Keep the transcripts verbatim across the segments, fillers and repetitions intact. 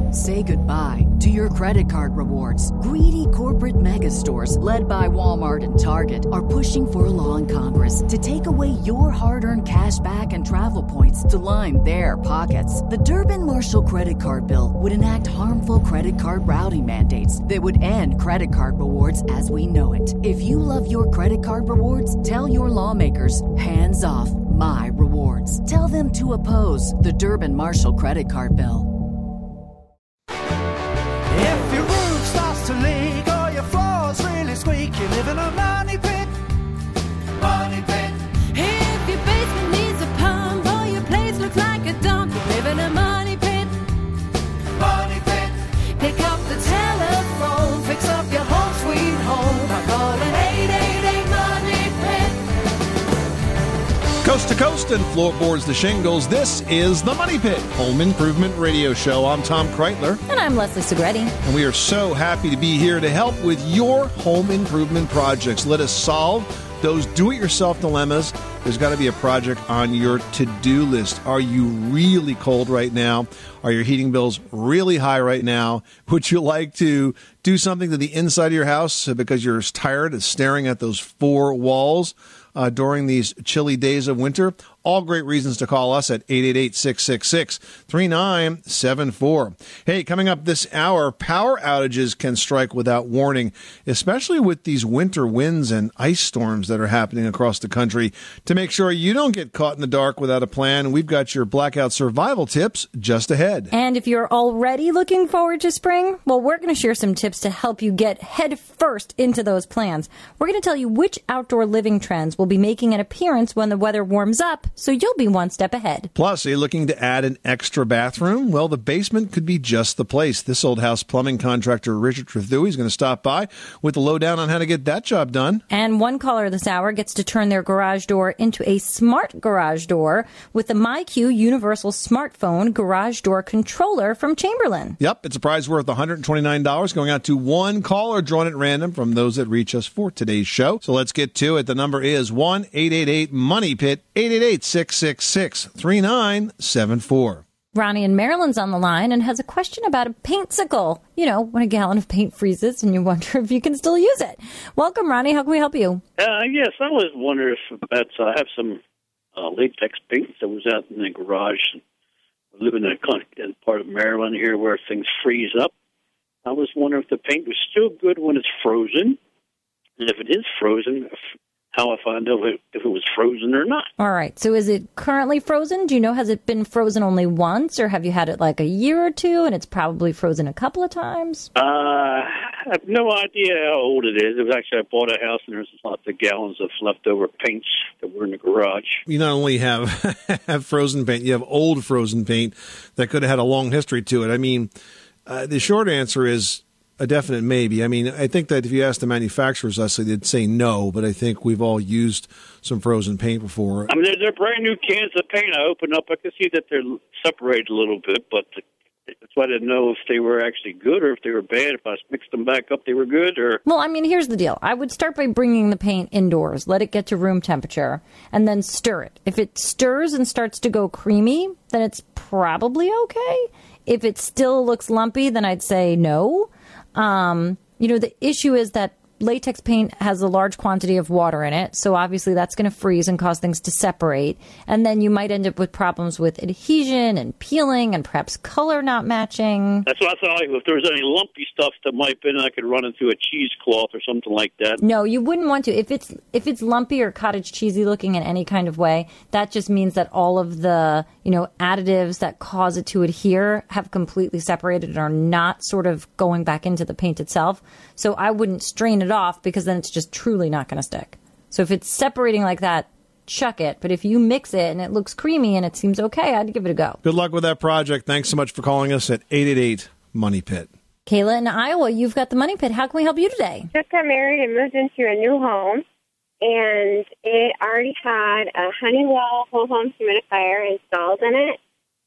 Say goodbye to your credit card rewards. Greedy corporate mega stores, led by Walmart and Target, are pushing for a law in Congress to take away your hard-earned cash back and travel points to line their pockets. The Durbin-Marshall credit card bill would enact harmful credit card routing mandates that would end credit card rewards as we know it. If you love your credit card rewards, tell your lawmakers, hands off my rewards. Tell them to oppose the Durbin-Marshall credit card bill. If your roof starts to leak or your floor's really squeak, you live in a money pit. Money pit. If your basement needs a pump or your place looks like a dump, you live in a money pit. Money pit. Pick up the telephone, fix up your home sweet home by calling eight eight eight money pit. Coast to coast and floorboards to shingles, this is the Money Pit Home Improvement Radio Show. I'm Tom Kreitler. And I'm Leslie Segretti. And we are so happy to be here to help with your home improvement projects. Let us solve those do-it-yourself dilemmas. There's got to be a project on your to-do list. Are you really cold right now? Are your heating bills really high right now? Would you like to do something to the inside of your house because you're tired of staring at those four walls uh, during these chilly days of winter? All great reasons to call us at eight eight eight, six six six, three nine seven four. Hey, coming up this hour, power outages can strike without warning, especially with these winter winds and ice storms that are happening across the country. To make sure you don't get caught in the dark without a plan, we've got your blackout survival tips just ahead. And if you're already looking forward to spring, well, we're going to share some tips to help you get head first into those plans. We're going to tell you which outdoor living trends will be making an appearance when the weather warms up, so you'll be one step ahead. Plus, are you looking to add an extra bathroom? Well, the basement could be just the place. This old house plumbing contractor, Richard Trethewey, is going to stop by with the lowdown on how to get that job done. And one caller this hour gets to turn their garage door into a smart garage door with the MyQ Universal Smartphone Garage Door Controller from Chamberlain. Yep, it's a prize worth one hundred twenty-nine dollars going out to one caller drawn at random from those that reach us for today's show. So let's get to it. The number is one eight eight eight money pit, eight eight eight, six six six, three nine seven four. Ronnie in Maryland's on the line and has a question about a paintsicle. You know, when a gallon of paint freezes and you wonder if you can still use it. Welcome, Ronnie. How can we help you? Uh, yes, I was wondering if that's, uh, I have some uh, latex paint that was out in the garage. I live in a in part of Maryland here where things freeze up. I was wondering if the paint was still good when it's frozen. And if it is frozen, if, how I find out if it, if it was frozen or not. All right. So is it currently frozen? Do you know, has it been frozen only once, or have you had it like a year or two and it's probably frozen a couple of times? Uh, I have no idea how old it is. It was actually, I bought a house and there's lots of gallons of leftover paints that were in the garage. You not only have, have frozen paint, you have old frozen paint that could have had a long history to it. I mean, uh, the short answer is a definite maybe. I mean, I think that if you ask the manufacturers, Leslie, they'd say no, but I think we've all used some frozen paint before. I mean, they're, they're brand new cans of paint. I open up, I can see that they're separated a little bit, but that's why I didn't know if they were actually good or if they were bad. If I mixed them back up, they were good, or... Well, I mean, here's the deal. I would start by bringing the paint indoors, let it get to room temperature, and then stir it. If it stirs and starts to go creamy, then it's probably okay. If it still looks lumpy, then I'd say no. Um, you know, the issue is that latex paint has a large quantity of water in it, so obviously that's going to freeze and cause things to separate. And then you might end up with problems with adhesion and peeling and perhaps color not matching. That's what I thought. If there was any lumpy stuff that might have been, I could run into a cheesecloth or something like that. No, you wouldn't want to. If it's if it's lumpy or cottage cheesy looking in any kind of way, that just means that all of the, you know, additives that cause it to adhere have completely separated and are not sort of going back into the paint itself. So I wouldn't strain it off, because then it's just truly not going to stick. So if it's separating like that, chuck it. But if you mix it and it looks creamy and it seems okay, I'd give it a go. Good luck with that project. Thanks so much for calling us at eight eight eight money pit. Kayla in Iowa, you've got the Money Pit. How can we help you today? Just got married and moved into a new home, and it already had a Honeywell whole home humidifier installed in it.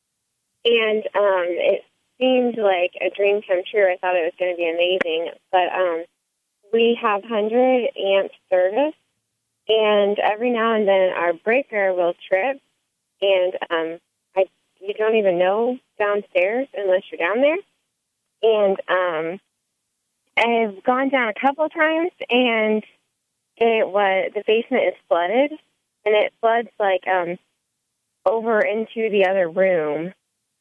And um, it seemed like a dream come true. I thought it was going to be amazing. But um, we have one hundred amp service, and every now and then our breaker will trip, and um, I you don't even know downstairs unless you're down there. And um, I've gone down a couple of times, and it was the basement is flooded, and it floods like um, over into the other room,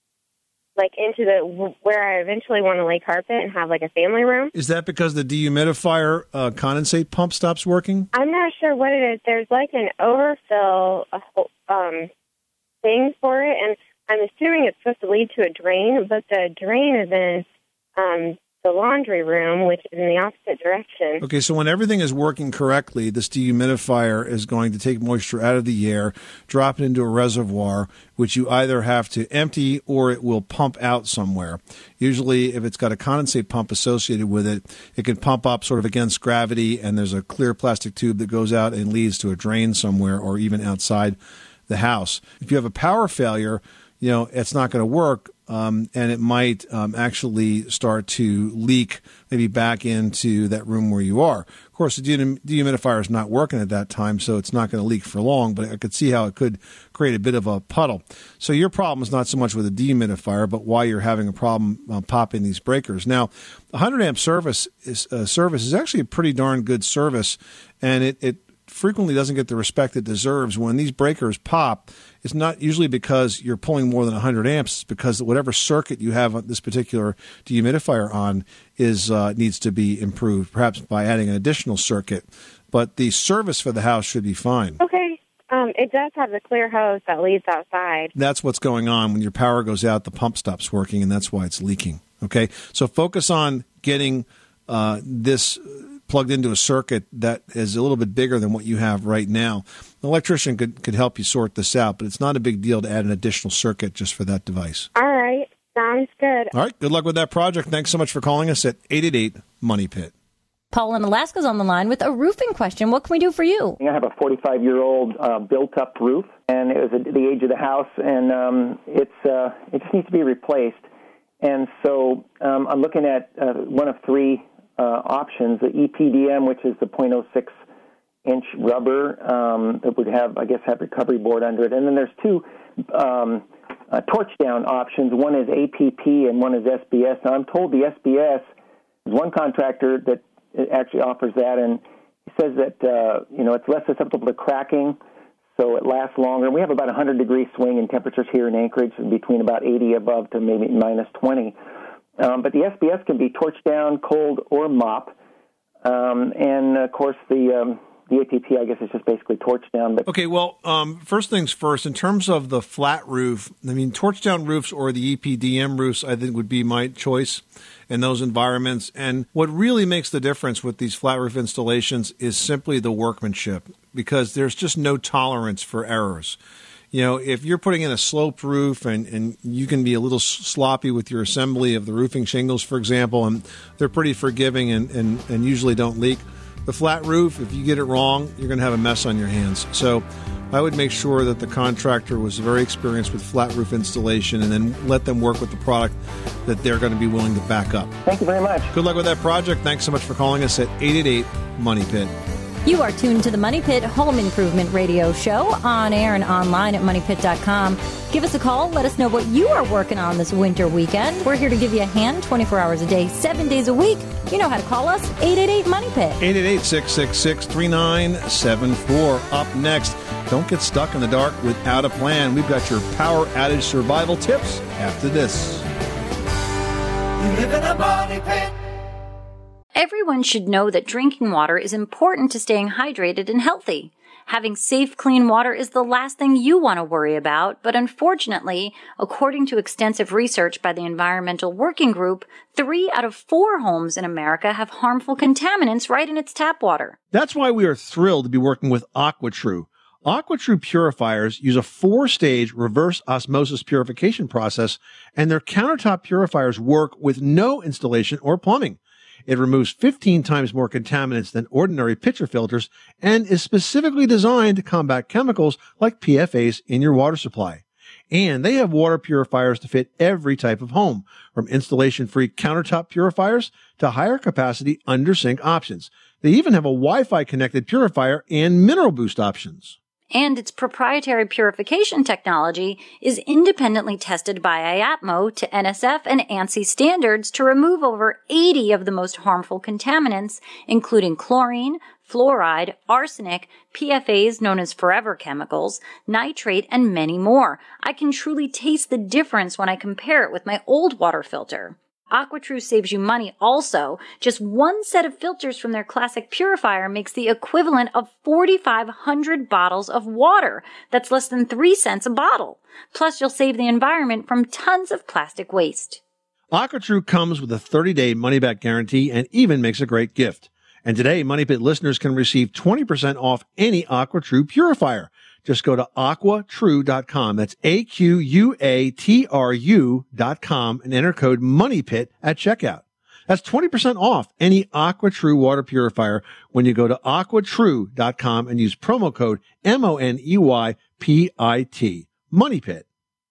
like into the where I eventually want to lay carpet and have like a family room. Is that because the dehumidifier uh, condensate pump stops working? I'm not sure what it is. There's like an overfill um, thing for it, and I'm assuming it's supposed to lead to a drain, but the drain is in um, the laundry room, which is in the opposite direction. Okay, so when everything is working correctly, this dehumidifier is going to take moisture out of the air, drop it into a reservoir, which you either have to empty or it will pump out somewhere. Usually, if it's got a condensate pump associated with it, it can pump up sort of against gravity, and there's a clear plastic tube that goes out and leads to a drain somewhere or even outside the house. If you have a power failure, you know, it's not going to work, um, and it might um, actually start to leak maybe back into that room where you are. Of course, the dehumidifier is not working at that time, so it's not going to leak for long, but I could see how it could create a bit of a puddle. So your problem is not so much with a dehumidifier, but why you're having a problem uh, popping these breakers. Now, the one hundred amp service is, uh, service is actually a pretty darn good service, and it, it frequently doesn't get the respect it deserves. When these breakers pop, it's not usually because you're pulling more than one hundred amps. It's because whatever circuit you have on this particular dehumidifier on is uh, needs to be improved, perhaps by adding an additional circuit. But the service for the house should be fine. Okay. Um, it does have the clear hose that leads outside. That's what's going on. When your power goes out, the pump stops working, and that's why it's leaking. Okay? So focus on getting uh, this plugged into a circuit that is a little bit bigger than what you have right now. An electrician could, could help you sort this out, but it's not a big deal to add an additional circuit just for that device. All right. Sounds good. All right. Good luck with that project. Thanks so much for calling us at eight eight eight, money pit. Paul in Alaska's on the line with a roofing question. What can we do for you? I have a forty-five-year-old uh, built-up roof, and it was at the age of the house, and um, it's uh, it just needs to be replaced. And so um, I'm looking at uh, one of three Uh, options, the E P D M, which is the point oh six inch rubber um, that would have, I guess, have recovery board under it. And then there's two um, uh, torch down options. One is A P P and one is S B S. Now, I'm told the S B S is one contractor that actually offers that, and he says that, uh, you know, it's less susceptible to cracking, so it lasts longer. We have about a one hundred degree swing in temperatures here in Anchorage, between about eighty above to maybe minus twenty. Um, but the S B S can be torch down, cold, or mop. Um, and, of course, the um, the A P P, I guess, is just basically torch down. But okay, well, um, first things first, in terms of the flat roof, I mean, torch down roofs or the E P D M roofs, I think, would be my choice in those environments. And what really makes the difference with these flat roof installations is simply the workmanship, because there's just no tolerance for errors. You know, if you're putting in a sloped roof and, and you can be a little sloppy with your assembly of the roofing shingles, for example, and they're pretty forgiving and, and, and usually don't leak. The flat roof, if you get it wrong, you're going to have a mess on your hands. So I would make sure that the contractor was very experienced with flat roof installation and then let them work with the product that they're going to be willing to back up. Thank you very much. Good luck with that project. Thanks so much for calling us at eight eight eight, money pit. You are tuned to the Money Pit Home Improvement Radio Show on air and online at money pit dot com. Give us a call. Let us know what you are working on this winter weekend. We're here to give you a hand twenty-four hours a day, seven days a week. You know how to call us. eight eight eight, money pit. eight eight eight, six six six, three nine seven four. Up next, don't get stuck in the dark without a plan. We've got your power outage survival tips after this. You live in a money pit. Everyone should know that drinking water is important to staying hydrated and healthy. Having safe, clean water is the last thing you want to worry about, but unfortunately, according to extensive research by the Environmental Working Group, three out of four homes in America have harmful contaminants right in its tap water. That's why we are thrilled to be working with AquaTrue. AquaTrue purifiers use a four-stage reverse osmosis purification process, and their countertop purifiers work with no installation or plumbing. It removes fifteen times more contaminants than ordinary pitcher filters and is specifically designed to combat chemicals like P F As in your water supply. And they have water purifiers to fit every type of home, from installation-free countertop purifiers to higher capacity under-sink options. They even have a Wi-Fi connected purifier and mineral boost options. and its proprietary purification technology is independently tested by I A P M O to N S F and ANSI standards to remove over eighty of the most harmful contaminants, including chlorine, fluoride, arsenic, P F As known as forever chemicals, nitrate, and many more. I can truly taste the difference when I compare it with my old water filter. AquaTrue saves you money also. Just one set of filters from their classic purifier makes the equivalent of forty-five hundred bottles of water. That's less than three cents a bottle. Plus, you'll save the environment from tons of plastic waste. AquaTrue comes with a thirty-day money-back guarantee and even makes a great gift. And today, Money Pit listeners can receive twenty percent off any AquaTrue purifier. Just go to aqua true dot com. That's A Q U A T R U dot com and enter code MONEYPIT at checkout. That's twenty percent off any AquaTrue water purifier when you go to aqua true dot com and use promo code M O N E Y P I T. Money Pit.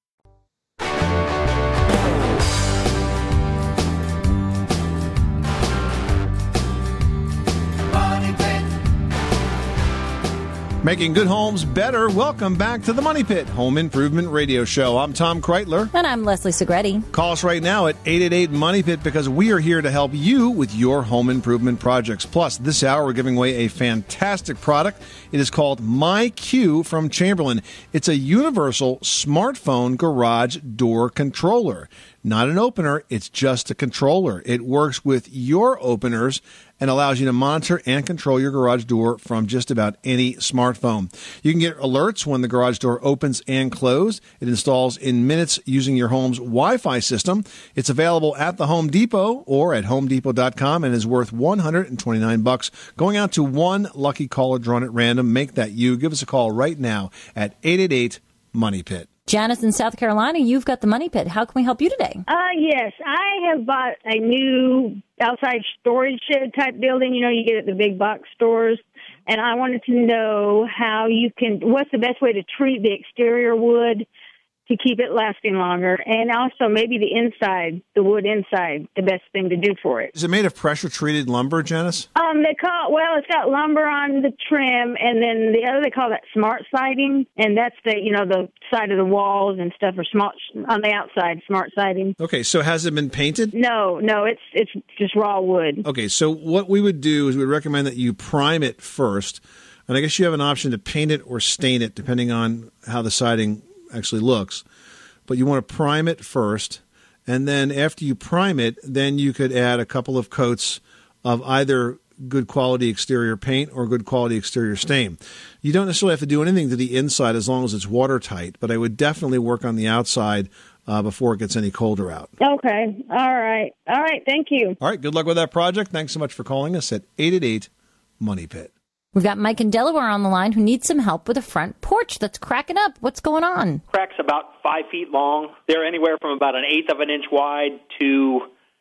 Making good homes better. Welcome back to the Money Pit Home Improvement Radio Show. I'm Tom Kreitler. And I'm Leslie Segretti. Call us right now at eight eight eight money pit because we are here to help you with your home improvement projects. Plus, this hour we're giving away a fantastic product. It is called MyQ from Chamberlain. It's a universal smartphone garage door controller. Not an opener, it's just a controller. It works with your openers and allows you to monitor and control your garage door from just about any smartphone. You can get alerts when the garage door opens and closes. It installs in minutes using your home's Wi-Fi system. It's available at the Home Depot or at home depot dot com and is worth one hundred twenty-nine bucks. Going out to one lucky caller drawn at random. Make that you. Give us a call right now at eight eight eight money pit. Janice in South Carolina, you've got the Money Pit. How can we help you today? Uh, yes, I have bought a new outside storage shed type building. You know, you get at the big box stores. And I wanted to know how you can, what's the best way to treat the exterior wood to keep it lasting longer, and also maybe the inside, the wood inside, the best thing to do for it. Is it made of pressure-treated lumber, Janice? Um, they call well, it's got lumber on the trim, and then the other they call that smart siding, and that's the you know the side of the walls and stuff are smart on the outside, smart siding. Okay, so has it been painted? No, no, it's it's just raw wood. Okay, so what we would do is we would recommend that you prime it first, and I guess you have an option to paint it or stain it depending on how the siding actually looks. But you want to prime it first, and then after you prime it, then you could add a couple of coats of either good quality exterior paint or good quality exterior stain. You don't necessarily have to do anything to the inside as long as it's watertight, but I would definitely work on the outside uh, before it gets any colder out. Okay. All right. All right. Thank you. All right. Good luck with that project. Thanks so much for calling us at eight eight eight money pit. We've got Mike in Delaware on the line who needs some help with a front porch that's cracking up. What's going on? Cracks about five feet long. They're anywhere from about an eighth of an inch wide to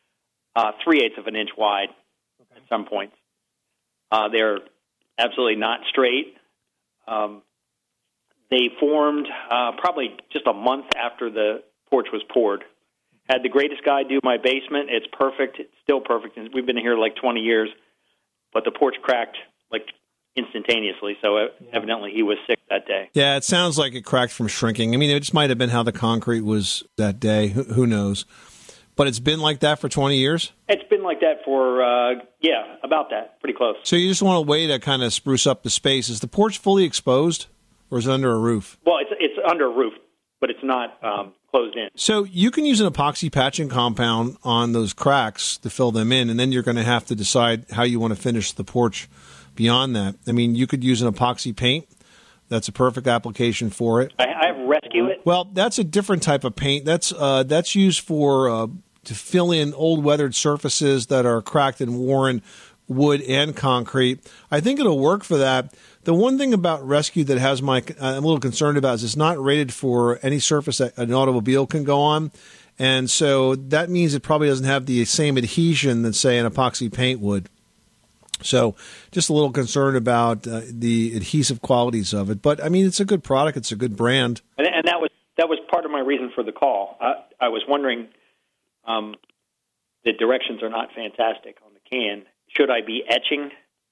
uh, three-eighths of an inch wide at some points. Uh, they're absolutely not straight. Um, they formed uh, probably just a month after the porch was poured. Had the greatest guy do my basement. It's perfect. It's still perfect. We've been here like twenty years. But the porch cracked like instantaneously, so evidently he was sick that day. Yeah, it sounds like it cracked from shrinking. I mean, it just might have been how the concrete was that day. Who, who knows? But it's been like that for twenty years? It's been like that for, uh, yeah, about that. Pretty close. So you just want a way to kind of spruce up the space. Is the porch fully exposed, or is it under a roof? Well, it's it's under a roof, but it's not um, closed in. So you can use an epoxy patching compound on those cracks to fill them in, and then you're going to have to decide how you want to finish the porch beyond that. I mean, you could use an epoxy paint. That's a perfect application for it. I, I have Rescue It. Well, that's a different type of paint. That's uh, that's used for uh, to fill in old weathered surfaces that are cracked and worn, wood and concrete. I think it'll work for that. The one thing about Rescue that has my I'm a little concerned about is it's not rated for any surface that an automobile can go on. And so that means it probably doesn't have the same adhesion that, say, an epoxy paint would. So just a little concerned about uh, the adhesive qualities of it. But, I mean, it's a good product. It's a good brand. And, and that was that was part of my reason for the call. I, I was wondering, um, the directions are not fantastic on the can. Should I be etching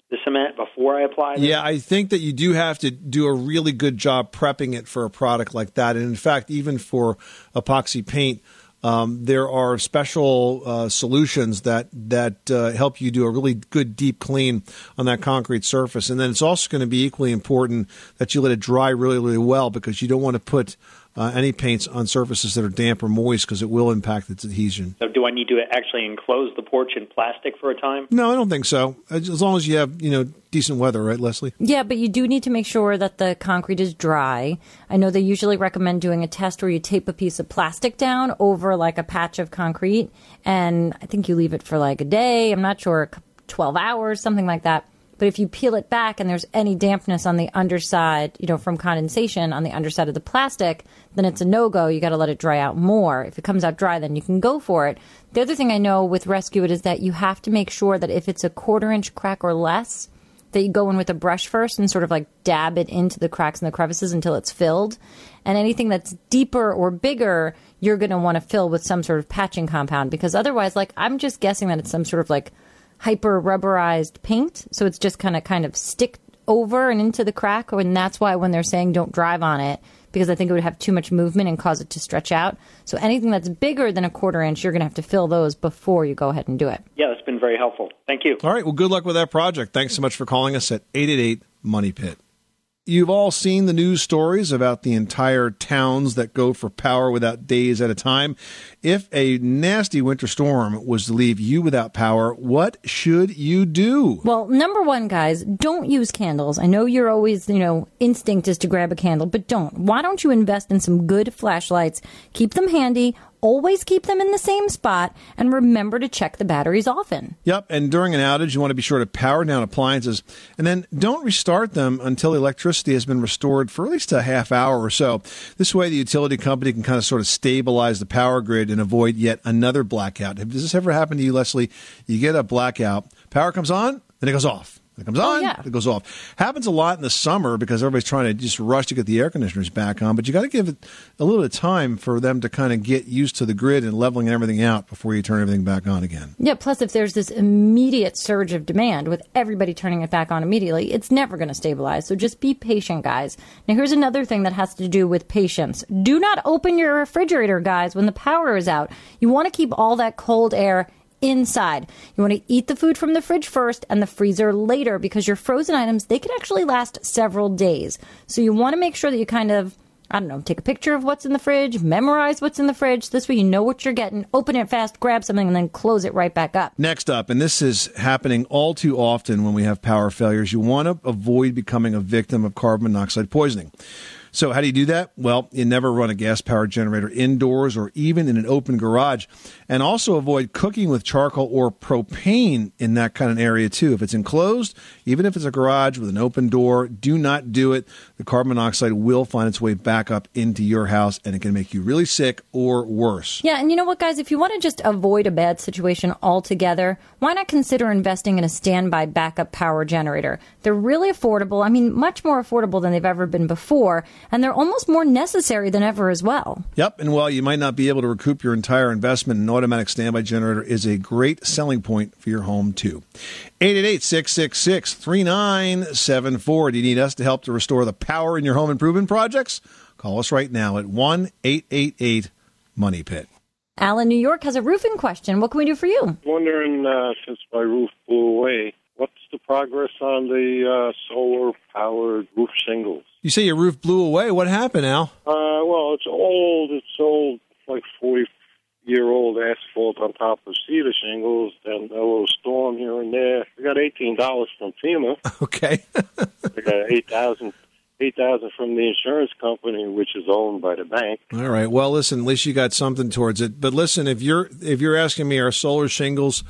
the cement before I apply this? Yeah, I think that you do have to do a really good job prepping it for a product like that. And in fact, even for epoxy paint, um, there are special uh, solutions that that uh, help you do a really good deep clean on that concrete surface. And then it's also going to be equally important that you let it dry really, really well, because you don't want to put uh, any paints on surfaces that are damp or moist, because it will impact its adhesion. So do I need to actually enclose the porch in plastic for a time? No, I don't think so. As long as you have, you know, decent weather, right, Leslie? Yeah, but you do need to make sure that the concrete is dry. I know they usually recommend doing a test where you tape a piece of plastic down over like a patch of concrete, and I think you leave it for like a day. I'm not sure, twelve hours, something like that. But if you peel it back and there's any dampness on the underside, you know, from condensation on the underside of the plastic, then it's a no-go. You got to let it dry out more. If it comes out dry, then you can go for it. The other thing I know with Rescue It is that you have to make sure that if it's a quarter inch crack or less, that you go in with a brush first and sort of like dab it into the cracks and the crevices until it's filled. And anything that's deeper or bigger, you're going to want to fill with some sort of patching compound, because otherwise, like, I'm just guessing that it's some sort of like hyper rubberized paint, so it's just kind of kind of stick over and into the crack, and that's why when they're saying don't drive on it, because I think it would have too much movement and cause it to stretch out. So anything that's bigger than a quarter inch, you're going to have to fill those before you go ahead and do it. Yeah, that's been very helpful. Thank you. All right, well, good luck with that project. Thanks so much for calling us at eight eight eight, money pit. You've all seen the news stories about the entire towns that go for power without days at a time. If a nasty winter storm was to leave you without power, what should you do? Well, number one, guys, don't use candles. I know you're always, you know, instinct is to grab a candle, but don't. Why don't you invest in some good flashlights? Keep them handy. Always keep them in the same spot, and remember to check the batteries often. Yep, and during an outage, you want to be sure to power down appliances, and then don't restart them until electricity has been restored for at least a half hour or so. This way, the utility company can kind of sort of stabilize the power grid and avoid yet another blackout. Has this ever happened to you, Leslie? You get a blackout, power comes on, then it goes off. It comes on, oh, yeah. It goes off. Happens a lot in the summer because everybody's trying to just rush to get the air conditioners back on, but you got to give it a little bit of time for them to kind of get used to the grid and leveling everything out before you turn everything back on again. Yeah, plus if there's this immediate surge of demand with everybody turning it back on immediately, it's never going to stabilize. So just be patient, guys. Now, here's another thing that has to do with patience. Do not open your refrigerator, guys, when the power is out. You want to keep all that cold air inside. You want to eat the food from the fridge first and the freezer later, because your frozen items, they could actually last several days. So you want to make sure that you kind of, I don't know, take a picture of what's in the fridge, memorize what's in the fridge. This way you know what you're getting. Open it fast, grab something, and then close it right back up. Next up, and this is happening all too often when we have power failures, you want to avoid becoming a victim of carbon monoxide poisoning. So how do you do that? Well, you never run a gas-powered generator indoors or even in an open garage. And also avoid cooking with charcoal or propane in that kind of area, too. If it's enclosed, even if it's a garage with an open door, do not do it. The carbon monoxide will find its way back up into your house, and it can make you really sick or worse. Yeah, and you know what, guys? If you want to just avoid a bad situation altogether, why not consider investing in a standby backup power generator? They're really affordable. I mean, much more affordable than they've ever been before. And they're almost more necessary than ever as well. Yep, and while you might not be able to recoup your entire investment, an automatic standby generator is a great selling point for your home, too. eight eight eight, six six six, three nine seven four. Do you need us to help to restore the power in your home improvement projects? Call us right now at one eight eight eight, money pit. Al in New York has a roofing question. What can we do for you? Wondering, uh, since my roof blew away, what's the progress on the uh, solar-powered roof shingles? You say your roof blew away. What happened, Al? Uh, well, it's old. It's old, like forty-year-old asphalt on top of cedar shingles, and a little storm here and there. I got eighteen dollars from FEMA. Okay. I got eight thousand dollars eight thousand dollars from the insurance company, which is owned by the bank. All right. Well, listen, at least you got something towards it. But listen, if you're if you're asking me, are solar shingles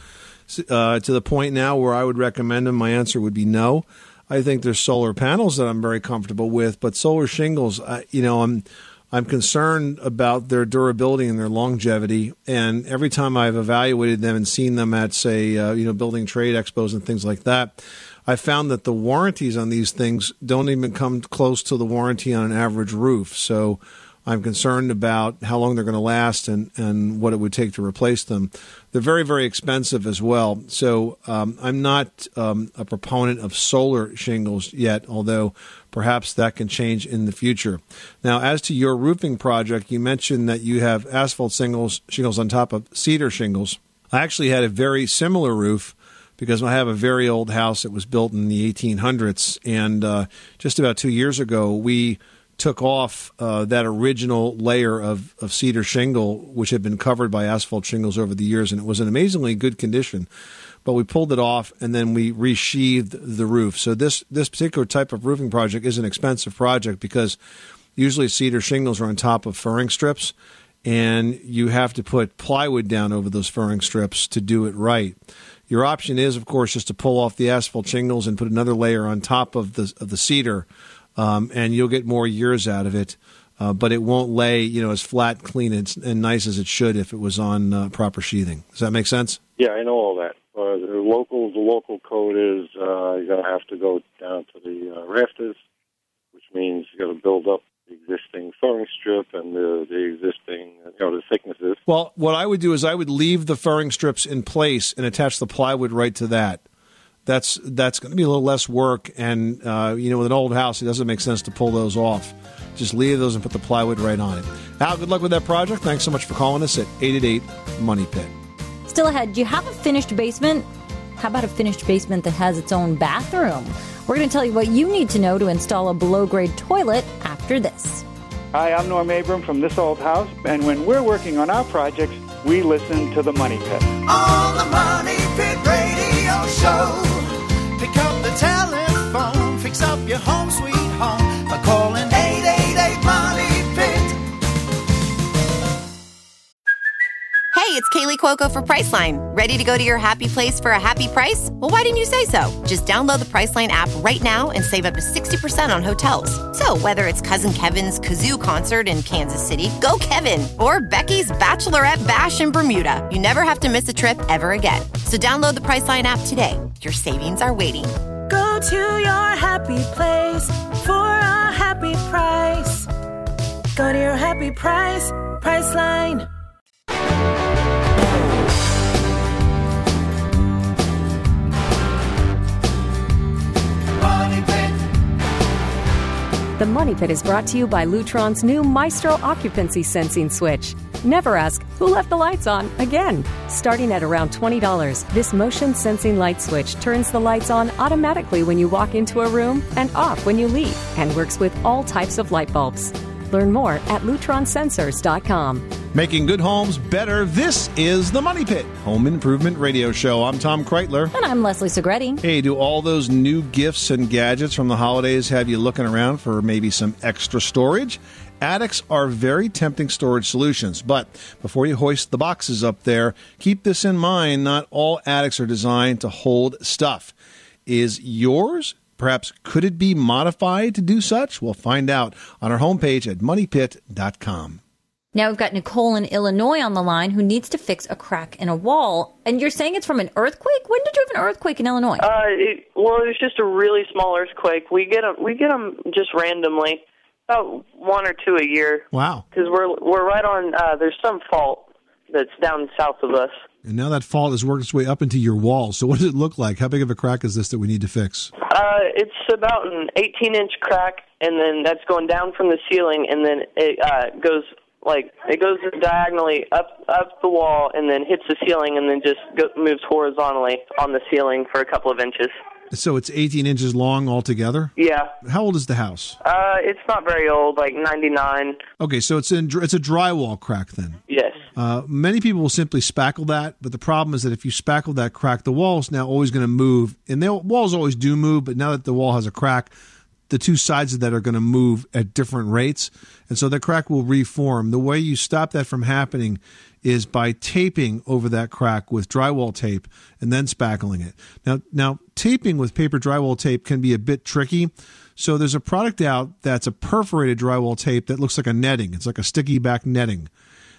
uh, to the point now where I would recommend them, my answer would be no. I think there's solar panels that I'm very comfortable with, but solar shingles, I, you know, I'm I'm concerned about their durability and their longevity. And every time I've evaluated them and seen them at, say, uh, you know, building trade expos and things like that, I found that the warranties on these things don't even come close to the warranty on an average roof. So I'm concerned about how long they're going to last and, and what it would take to replace them. They're very, very expensive as well. So um, I'm not um, a proponent of solar shingles yet, although perhaps that can change in the future. Now, as to your roofing project, you mentioned that you have asphalt shingles, shingles on top of cedar shingles. I actually had a very similar roof because I have a very old house that was built in the eighteen hundreds, and uh, just about two years ago, we took off uh, that original layer of, of cedar shingle, which had been covered by asphalt shingles over the years, and it was in amazingly good condition. But we pulled it off, and then we resheathed the roof. So this, this particular type of roofing project is an expensive project because usually cedar shingles are on top of furring strips, and you have to put plywood down over those furring strips to do it right. Your option is, of course, just to pull off the asphalt shingles and put another layer on top of the of the cedar, um, and you'll get more years out of it. Uh, but it won't lay, you know, as flat, clean, and, and nice as it should if it was on uh, proper sheathing. Does that make sense? Yeah, I know all that. Uh, the local the local code is uh, you're going to have to go down to the uh, rafters, which means you got to build up the existing furring strip and the, the existing, you know, the thicknesses. Well, what I would do is I would leave the furring strips in place and attach the plywood right to that. That's that's going to be a little less work, and uh, you know, with an old house, it doesn't make sense to pull those off. Just leave those and put the plywood right on it. Al, good luck with that project. Thanks so much for calling us at eight eight eight, money pit. Still ahead, do you have a finished basement? How about a finished basement that has its own bathroom? We're going to tell you what you need to know to install a below-grade toilet after this. Hi, I'm Norm Abram from This Old House, and when we're working on our projects, we listen to the Money Pit. On the Money Pit Radio Show, pick up the telephone, fix up your home sweet home by calling eight eight eight, money pit. Hey, it's Kaylee Cuoco for Priceline. Ready to go to your happy place for a happy price? Well, why didn't you say so? Just download the Priceline app right now and save up to sixty percent on hotels. So whether it's Cousin Kevin's Kazoo Concert in Kansas City, go Kevin, or Becky's Bachelorette Bash in Bermuda, you never have to miss a trip ever again. So download the Priceline app today. Your savings are waiting. Go to your happy place for a happy price. Go to your happy price, Priceline. The Money Pit is brought to you by Lutron's new Maestro occupancy sensing switch. Never ask, who left the lights on again? Starting at around twenty dollars, this motion sensing light switch turns the lights on automatically when you walk into a room and off when you leave, and works with all types of light bulbs. Learn more at lutron sensors dot com. Making good homes better. This is the Money Pit Home Improvement Radio Show. I'm Tom Kreitler. And I'm Leslie Segretti. Hey, do all those new gifts and gadgets from the holidays have you looking around for maybe some extra storage? Attics are very tempting storage solutions, but before you hoist the boxes up there, keep this in mind. Not all attics are designed to hold stuff. Is yours? Perhaps could it be modified to do such? We'll find out on our homepage at money pit dot com. Now we've got Nicole in Illinois on the line who needs to fix a crack in a wall. And you're saying it's from an earthquake? When did you have an earthquake in Illinois? Uh, it, well, it was just a really small earthquake. We get them, we get them just randomly, about one or two a year. Wow. Because we're, we're right on, uh, there's some fault that's down south of us. And now that fault has worked its way up into your wall. So what does it look like? How big of a crack is this that we need to fix? Uh, it's about an eighteen-inch crack, and then that's going down from the ceiling, and then it uh, goes like it goes diagonally up up the wall, and then hits the ceiling, and then just go, moves horizontally on the ceiling for a couple of inches. So it's eighteen inches long altogether? Yeah. How old is the house? Uh, it's not very old, like ninety-nine. Okay, so it's in, it's a drywall crack then? Yes. Uh, many people will simply spackle that, but the problem is that if you spackle that crack, the wall is now always going to move. And the walls always do move, but now that the wall has a crack, the two sides of that are going to move at different rates. And so the crack will reform. The way you stop that from happening is by taping over that crack with drywall tape and then spackling it. Now, now taping with paper drywall tape can be a bit tricky. So there's a product out that's a perforated drywall tape that looks like a netting. It's like a sticky back netting.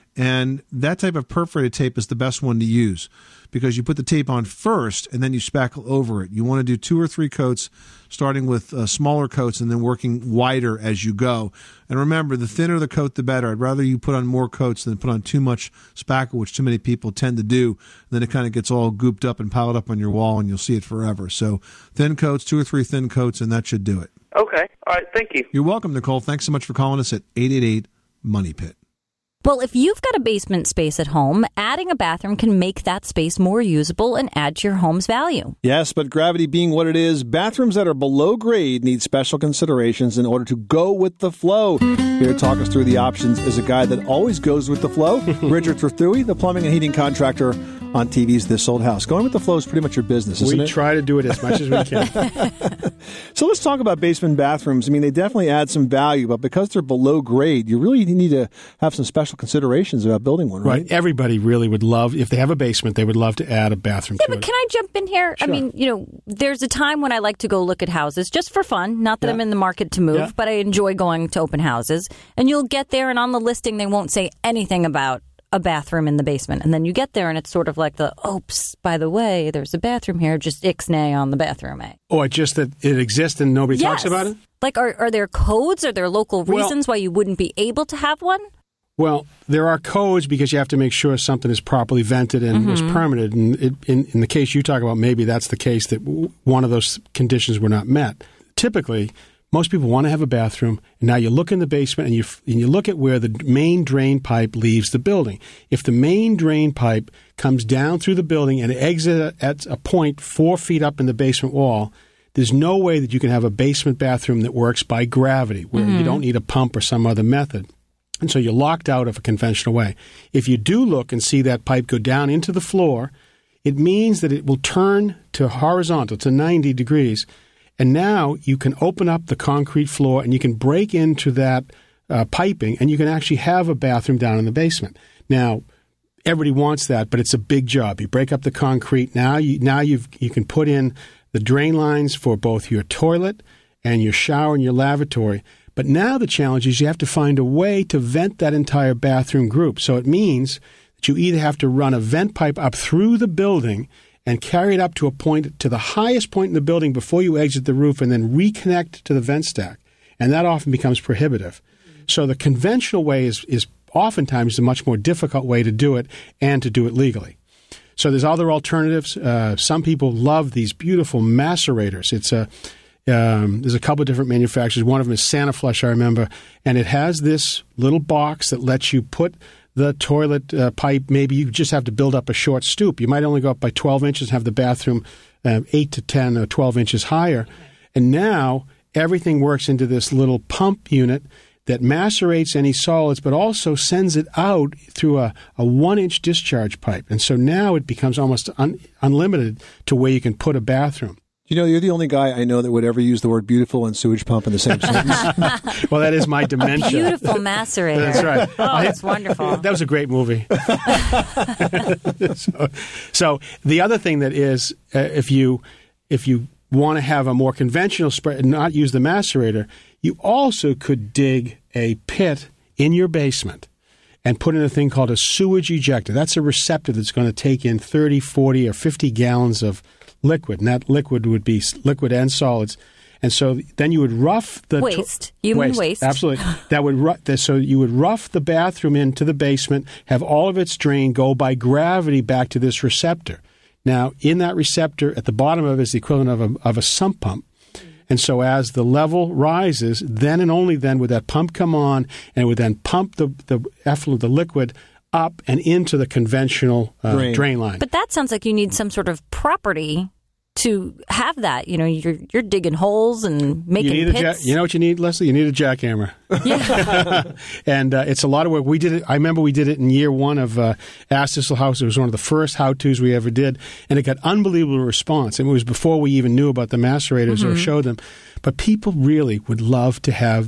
And that type of perforated tape is the best one to use because you put the tape on first and then you spackle over it. You want to do two or three coats, starting with uh, smaller coats and then working wider as you go. And remember, the thinner the coat, the better. I'd rather you put on more coats than put on too much spackle, which too many people tend to do. Then it kind of gets all gooped up and piled up on your wall, and you'll see it forever. So thin coats, two or three thin coats, and that should do it. Okay. All right. Thank you. You're welcome, Nicole. Thanks so much for calling us at eight eight eight, money pit. Well, if you've got a basement space at home, adding a bathroom can make that space more usable and add to your home's value. Yes, but gravity being what it is, bathrooms that are below grade need special considerations in order to go with the flow. Here to talk us through the options is a guy that always goes with the flow, Richard Trethewey, the plumbing and heating contractor on T V's This Old House. Going with the flow is pretty much your business, isn't we it? We try to do it as much as we can. So let's talk about basement bathrooms. I mean, they definitely add some value, but because they're below grade, you really need to have some special considerations about building one, right? Right. Everybody really would love, if they have a basement, they would love to add a bathroom yeah, to but it. Can I jump in here? Sure. I mean, you know, there's a time when I like to go look at houses just for fun. Not that Yeah. I'm in the market to move, Yeah. but I enjoy going to open houses. And you'll get there, and on the listing, they won't say anything about a bathroom in the basement. And then you get there, and it's sort of like the, oops, by the way, there's a bathroom here, just ixnay on the bathroom, eh? Or just that it exists and nobody yes. talks about it? Like, are, are there codes? Are there local Well- reasons why you wouldn't be able to have one? Well, there are codes because you have to make sure something is properly vented and Mm-hmm. is permitted. And it, in, in the case you talk about, maybe that's the case that w- one of those conditions were not met. Typically, most people want to have a bathroom, and now you look in the basement and you f- and you look at where the main drain pipe leaves the building. If the main drain pipe comes down through the building and exits at a point four feet up in the basement wall, there's no way that you can have a basement bathroom that works by gravity, where Mm-hmm. you don't need a pump or some other method. And so you're locked out of a conventional way. If you do look and see that pipe go down into the floor, it means that it will turn to horizontal, to ninety degrees. And now you can open up the concrete floor and you can break into that uh, piping and you can actually have a bathroom down in the basement. Now, everybody wants that, but it's a big job. You break up the concrete. Now you now you've you can put in the drain lines for both your toilet and your shower and your lavatory. But now the challenge is you have to find a way to vent that entire bathroom group. So it means that you either have to run a vent pipe up through the building and carry it up to a point, to the highest point in the building before you exit the roof, and then reconnect to the vent stack. And that often becomes prohibitive. So the conventional way is, is oftentimes the much more difficult way to do it and to do it legally. So there's other alternatives. Uh, some people love these beautiful macerators. It's a Um, there's a couple of different manufacturers. One of them is Santa Flush, I remember, and it has this little box that lets you put the toilet uh, pipe. Maybe you just have to build up a short stoop. You might only go up by twelve inches and have the bathroom uh, eight to ten or twelve inches higher. And now everything works into this little pump unit that macerates any solids, but also sends it out through a, a one-inch discharge pipe. And so now it becomes almost un- unlimited to where you can put a bathroom. You know, you're the only guy I know that would ever use the word beautiful and sewage pump in the same sentence. Well, that is my dementia. Beautiful macerator. That's right. Oh, that's wonderful. That was a great movie. so, so the other thing that is, uh, if you if you want to have a more conventional spread and not use the macerator, you also could dig a pit in your basement and put in a thing called a sewage ejector. That's a receptor that's going to take in thirty, forty, or fifty gallons of liquid, and that liquid would be liquid and solids. And so then you would rough the waste, to- human waste. waste. Absolutely. That would ru- so you would rough the bathroom into the basement, have all of its drain go by gravity back to this receptor. Now, in that receptor, at the bottom of it is the equivalent of a, of a sump pump. And so as the level rises, then and only then would that pump come on, and it would then pump the the effluent, the liquid, up and into the conventional uh, drain. drain line. But that sounds like you need some sort of property to have that. You know, you're you're digging holes and making you need pits. A ja- you know what you need, Leslie? You need a jackhammer. Yeah. And uh, it's a lot of work. We did it. I remember we did it in year one of uh, Ask This Little House. It was one of the first how-tos we ever did, and it got unbelievable response. And it was before we even knew about the macerators Mm-hmm. or showed them. But people really would love to have that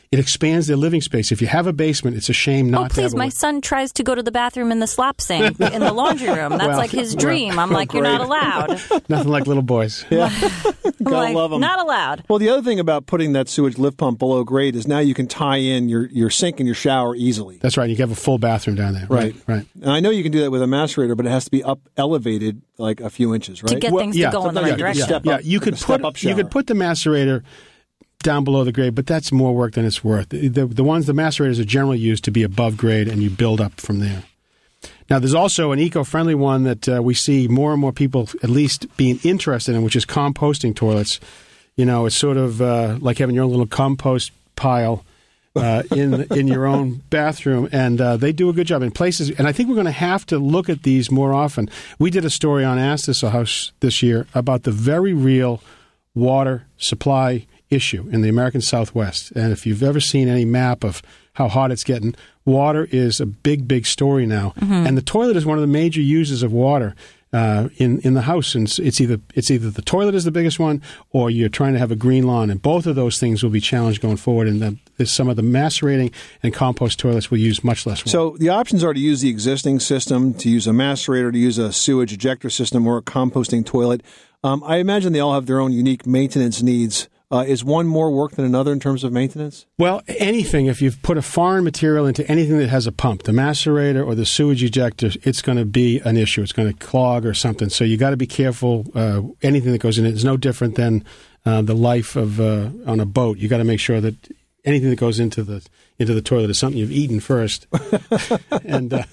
It expands their living space. If you have a basement, it's a shame not oh, to have please, a my son tries to go to the bathroom in the slop sink in the laundry room. That's Well, like his dream. well, I'm like, you're great. not allowed. Nothing like little boys. Yeah. Gotta Like, love them. not allowed. Well, the other thing about putting that sewage lift pump below grade is now you can tie in your, your sink and your shower easily. That's right. You can have a full bathroom down there. Right. Right. And I know you can do that with a macerator, but it has to be up elevated like a few inches, right? To get things to go in the sometimes right you can direction. step Yeah, up- you could step put up you shower. could put the macerator down below the grade, but that's more work than it's worth. The, the, the ones, the macerators are generally used to be above grade, and you build up from there. Now, there's also an eco-friendly one that uh, we see more and more people at least being interested in, which is composting toilets. You know, it's sort of uh, like having your own little compost pile uh, in in your own bathroom, and uh, they do a good job in places. And I think we're going to have to look at these more often. We did a story on Ask This House this year about the very real water supply issue in the American Southwest. And if you've ever seen any map of how hot it's getting, water is a big, big story now. Mm-hmm. And the toilet is one of the major uses of water uh, in in the house. And it's either it's either the toilet is the biggest one, or you're trying to have a green lawn. And both of those things will be challenged going forward. And the, the, some of the macerating and compost toilets will use much less water. So the options are to use the existing system, to use a macerator, to use a sewage ejector system, or a composting toilet. Um, I imagine they all have their own unique maintenance needs. Uh, is one more work than another in terms of maintenance? Well, anything, if you've put a foreign material into anything that has a pump, the macerator or the sewage ejector, it's going to be an issue. It's going to clog or something. So you got to be careful. Uh, anything that goes in it is no different than uh, the life of uh, on a boat. You got to make sure that anything that goes into the into the toilet is something you've eaten first, and uh,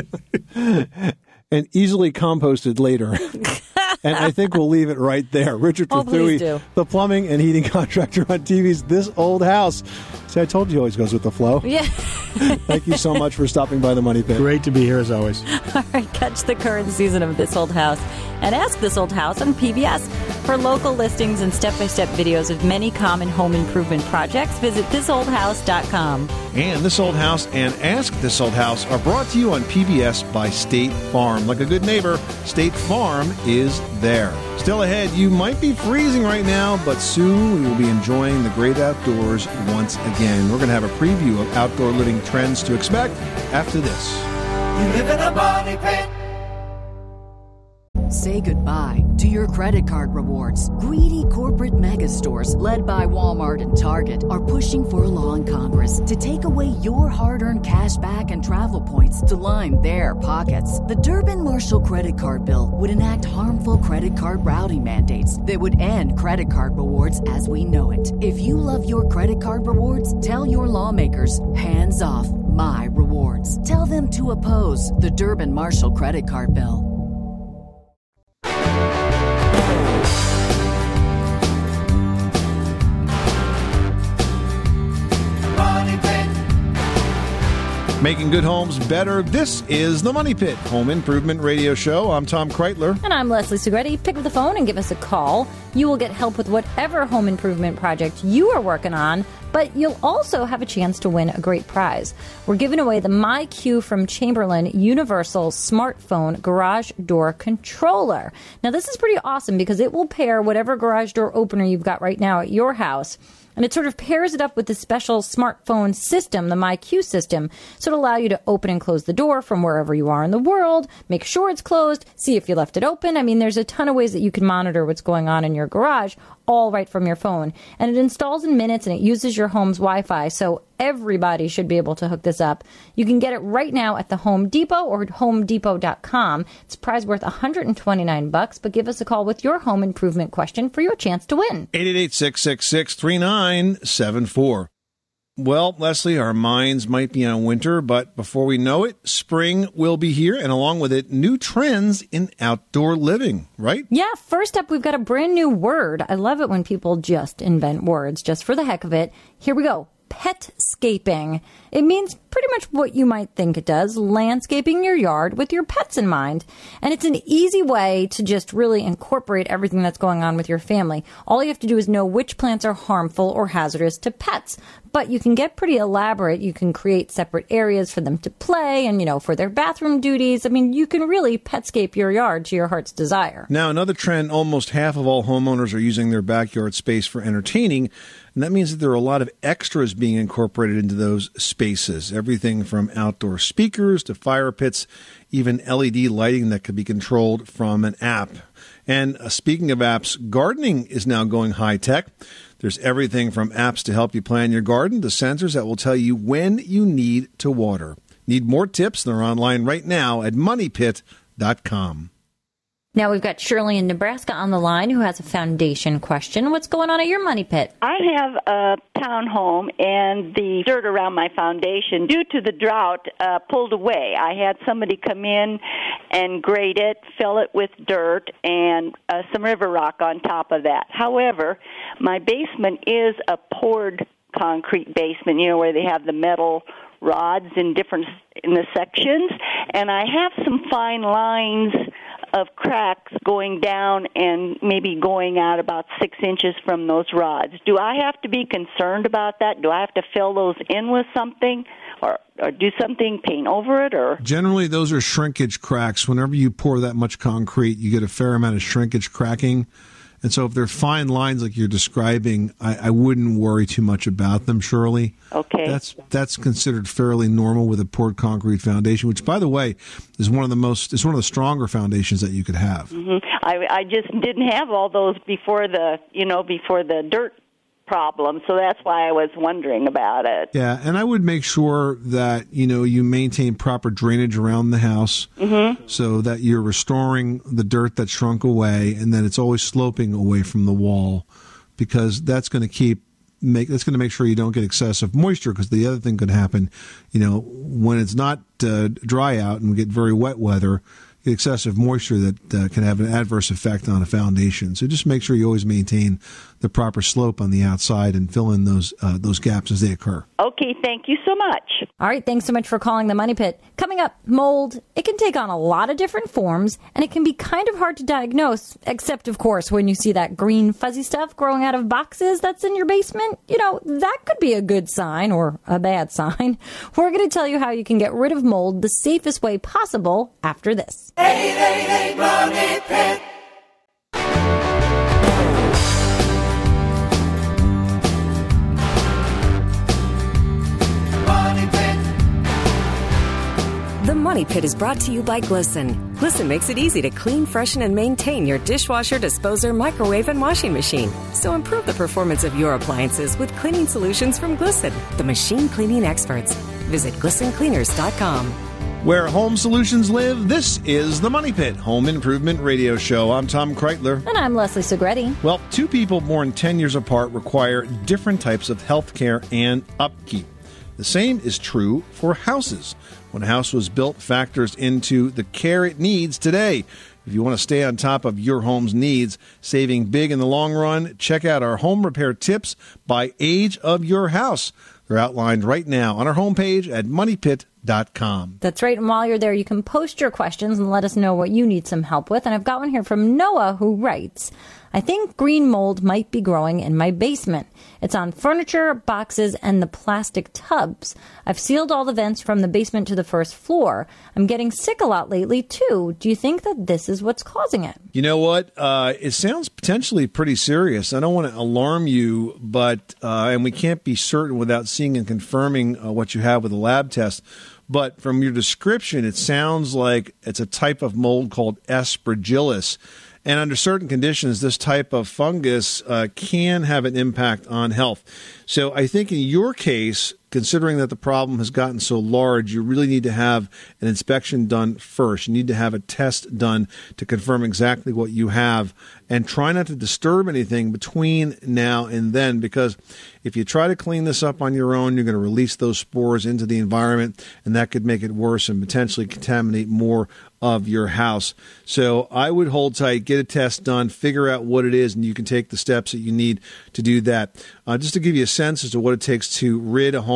and easily composted later. And I think we'll leave it right there. Richard Oh, please Trethewey, do. the plumbing and heating contractor on T V's This Old House. See, I told you he always goes with the flow. Yeah. Thank you so much for stopping by the Money Pit. Great to be here as always. All right, catch the current season of This Old House and Ask This Old House on P B S. For local listings and step-by-step videos of many common home improvement projects, visit this old house dot com. And This Old House and Ask This Old House are brought to you on P B S by State Farm. Like a good neighbor, State Farm is there. Still ahead, you might be freezing right now, but soon we will be enjoying the great outdoors once again. We're going to have a preview of outdoor living trends to expect after this. You live in a money pit. Say goodbye to your credit card rewards. Greedy corporate mega stores, led by Walmart and Target, are pushing for a law in Congress to take away your hard-earned cash back and travel points to line their pockets. The Durbin-Marshall credit card bill would enact harmful credit card routing mandates that would end credit card rewards as we know it. If you love your credit card rewards, tell your lawmakers, hands off my rewards. Tell them to oppose the Durbin-Marshall credit card bill. Making good homes better. This is the Money Pit Home Improvement Radio Show. I'm Tom Kreitler. And I'm Leslie Segretti. Pick up the phone and give us a call. You will get help with whatever home improvement project you are working on, but you'll also have a chance to win a great prize. We're giving away the MyQ from Chamberlain Universal Smartphone Garage Door Controller. Now, this is pretty awesome because it will pair whatever garage door opener you've got right now at your house. And it sort of pairs it up with the special smartphone system, the MyQ system. So it'll allow you to open and close the door from wherever you are in the world, make sure it's closed, see if you left it open. I mean, there's a ton of ways that you can monitor what's going on in your garage, all right from your phone. And it installs in minutes and it uses your home's Wi-Fi. So everybody should be able to hook this up. You can get it right now at the Home Depot or home depot dot com. It's a prize worth one hundred twenty-nine bucks, but give us a call with your home improvement question for your chance to win. eight eight eight, six six six, three nine seven four. Well, Leslie, our minds might be on winter, but before we know it, spring will be here, and along with it, new trends in outdoor living, right? Yeah, first up, we've got a brand new word. I love it when people just invent words just for the heck of it. Here we go. Petscaping. It means pretty much what you might think it does, landscaping your yard with your pets in mind. And it's an easy way to just really incorporate everything that's going on with your family. All you have to do is know which plants are harmful or hazardous to pets. But you can get pretty elaborate. You can create separate areas for them to play and, you know, for their bathroom duties. I mean, you can really petscape your yard to your heart's desire. Now, another trend, almost half of all homeowners are using their backyard space for entertaining. And that means that there are a lot of extras being incorporated into those spaces. Everything from outdoor speakers to fire pits, even L E D lighting that could be controlled from an app. And uh, speaking of apps, gardening is now going high tech. There's everything from apps to help you plan your garden to sensors that will tell you when you need to water. Need more tips? They're online right now at money pit dot com. Now we've got Shirley in Nebraska on the line who has a foundation question. What's going on at your money pit? I have a townhome, and the dirt around my foundation, due to the drought, uh, pulled away. I had somebody come in and grade it, fill it with dirt, and uh, some river rock on top of that. However, my basement is a poured concrete basement, you know, where they have the metal rods in different in the sections, and I have some fine lines of cracks going down and maybe going out about six inches from those rods. Do I have to be concerned about that? Do I have to fill those in with something or, or do something, paint over it? Or Generally, those are shrinkage cracks. Whenever you pour that much concrete, you get a fair amount of shrinkage cracking. And so if they're fine lines like you're describing, I, I wouldn't worry too much about them, Shirley. Okay. That's that's considered fairly normal with a poured concrete foundation, which, by the way, is one of the most is one of the stronger foundations that you could have. Mm-hmm. I, I just didn't have all those before the you know before the dirt problem, so that's why I was wondering about it. Yeah, and I would make sure that, you know, you maintain proper drainage around the house mm-hmm. so that you're restoring the dirt that shrunk away and then it's always sloping away from the wall, because that's going to keep make that's going to make sure you don't get excessive moisture, because the other thing could happen, you know, when it's not uh, dry out and we get very wet weather, excessive moisture that uh, can have an adverse effect on a foundation. So just make sure you always maintain the proper slope on the outside and fill in those uh, those gaps as they occur. Okay, thank you so much. All right, thanks so much for calling the Money Pit. Coming up, mold. It can take on a lot of different forms, and it can be kind of hard to diagnose, except, of course, when you see that green fuzzy stuff growing out of boxes that's in your basement. You know, that could be a good sign or a bad sign. We're going to tell you how you can get rid of mold the safest way possible after this. eight eight eight Money Pit. The Money Pit is brought to you by Glisten. Glisten makes it easy to clean, freshen, and maintain your dishwasher, disposer, microwave, and washing machine. So improve the performance of your appliances with cleaning solutions from Glisten, the machine cleaning experts. Visit glisten cleaners dot com. Where home solutions live, this is the Money Pit Home Improvement Radio Show. I'm Tom Kreitler. And I'm Leslie Segretti. Well, two people born ten years apart require different types of health care and upkeep. The same is true for houses. When a house was built factors into the care it needs today. If you want to stay on top of your home's needs, saving big in the long run, check out our home repair tips by age of your house. They're outlined right now on our homepage at money pit dot com. That's right. And while you're there, you can post your questions and let us know what you need some help with. And I've got one here from Noah, who writes, I think green mold might be growing in my basement. It's on furniture, boxes, and the plastic tubs. I've sealed all the vents from the basement to the first floor. I'm getting sick a lot lately, too. Do you think that this is what's causing it? You know what? Uh, it sounds potentially pretty serious. I don't want to alarm you, but uh, and we can't be certain without seeing and confirming uh, what you have with a lab test. But from your description, it sounds like it's a type of mold called Aspergillus. And under certain conditions, this type of fungus uh, can have an impact on health. So I think in your case, considering that the problem has gotten so large, you really need to have an inspection done first. You need to have a test done to confirm exactly what you have, and try not to disturb anything between now and then, because if you try to clean this up on your own, you're going to release those spores into the environment, and that could make it worse and potentially contaminate more of your house. So I would hold tight, get a test done, figure out what it is, and you can take the steps that you need to do that. Uh, just to give you a sense as to what it takes to rid a home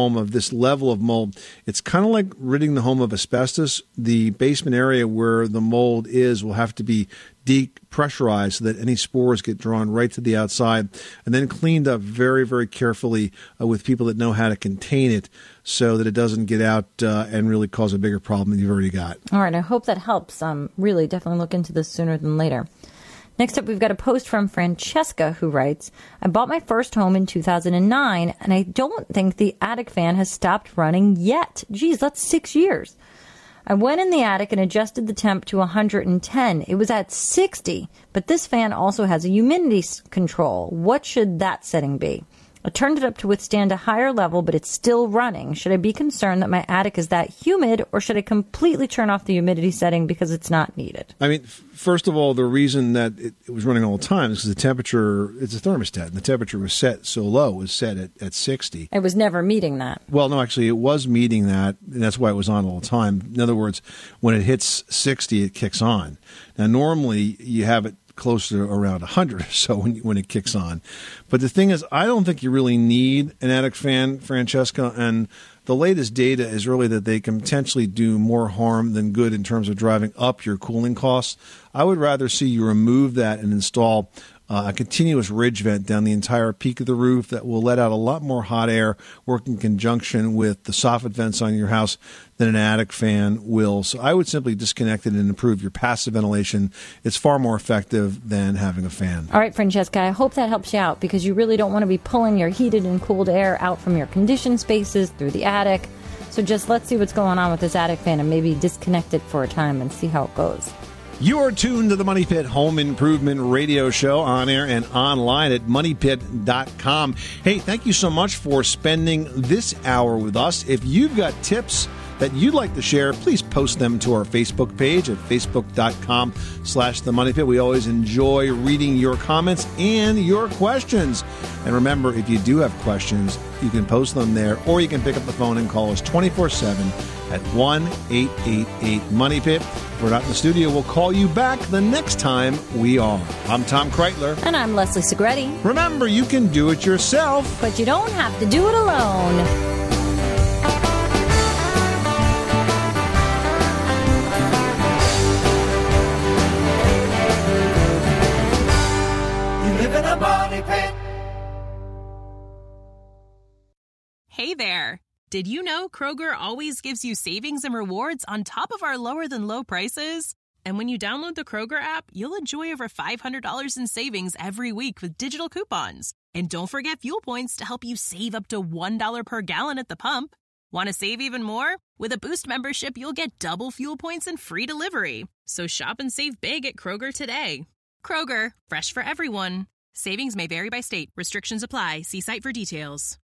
home of this level of mold, it's kind of like ridding the home of asbestos. The basement area where the mold is will have to be depressurized so that any spores get drawn right to the outside and then cleaned up very, very carefully uh, with people that know how to contain it so that it doesn't get out uh, and really cause a bigger problem than you've already got. All right, I hope that helps. Um, really, definitely look into this sooner than later. Next up, we've got a post from Francesca who writes, I bought my first home in two thousand nine, and I don't think the attic fan has stopped running yet. Geez, that's six years. I went in the attic and adjusted the temp to one hundred ten. It was at sixty, but this fan also has a humidity control. What should that setting be? I turned it up to withstand a higher level, but it's still running. Should I be concerned that my attic is that humid, or should I completely turn off the humidity setting because it's not needed? I mean, f- first of all, the reason that it, it was running all the time is because the temperature, it's a thermostat, and the temperature was set so low, it was set at, at sixty. It was never meeting that. Well, no, actually, it was meeting that, and that's why it was on all the time. In other words, when it hits sixty, it kicks on. Now, normally, you have it closer to around one hundred or so when, when it kicks on. But the thing is, I don't think you really need an attic fan, Francesca, and the latest data is really that they can potentially do more harm than good in terms of driving up your cooling costs. I would rather see you remove that and install uh, a continuous ridge vent down the entire peak of the roof that will let out a lot more hot air, work in conjunction with the soffit vents on your house than an attic fan will. So I would simply disconnect it and improve your passive ventilation. It's far more effective than having a fan. All right, Francesca, I hope that helps you out because you really don't want to be pulling your heated and cooled air out from your conditioned spaces through the attic. So just let's see what's going on with this attic fan and maybe disconnect it for a time and see how it goes. You're tuned to the Money Pit Home Improvement Radio Show on air and online at money pit dot com. Hey, thank you so much for spending this hour with us. If you've got tips that you'd like to share, please post them to our Facebook page at facebook dot com slash the money pit. We always enjoy reading your comments and your questions. And remember, if you do have questions, you can post them there, or you can pick up the phone and call us twenty-four seven at one eight eight eight money pit. If we're not in the studio, we'll call you back the next time we are. I'm Tom Kreitler. And I'm Leslie Segretti. Remember, you can do it yourself, but you don't have to do it alone. Money Pit. Hey there. Did you know Kroger always gives you savings and rewards on top of our lower than low prices? And when you download the Kroger app, you'll enjoy over five hundred dollars in savings every week with digital coupons. And don't forget fuel points to help you save up to one dollar per gallon at the pump. Want to save even more? With a Boost membership, you'll get double fuel points and free delivery. So shop and save big at Kroger today. Kroger, fresh for everyone. Savings may vary by state. Restrictions apply. See site for details.